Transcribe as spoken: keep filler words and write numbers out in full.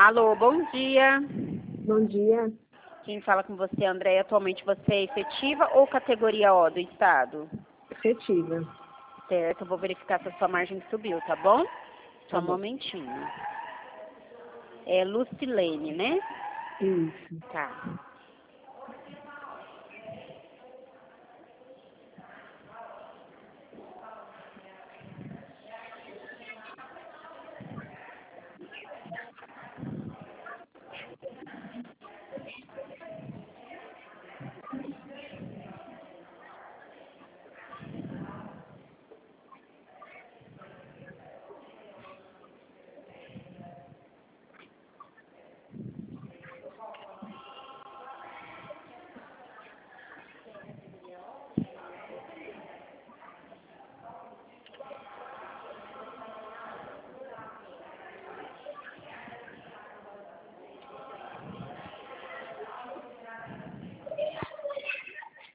Alô, bom dia. Bom dia. Quem fala com você, André? Atualmente você é efetiva ou categoria O do Estado? Efetiva. Certo, eu vou verificar se a sua margem subiu, tá bom? Só Tá um bom. momentinho. É Lucilene, né? Isso. Tá.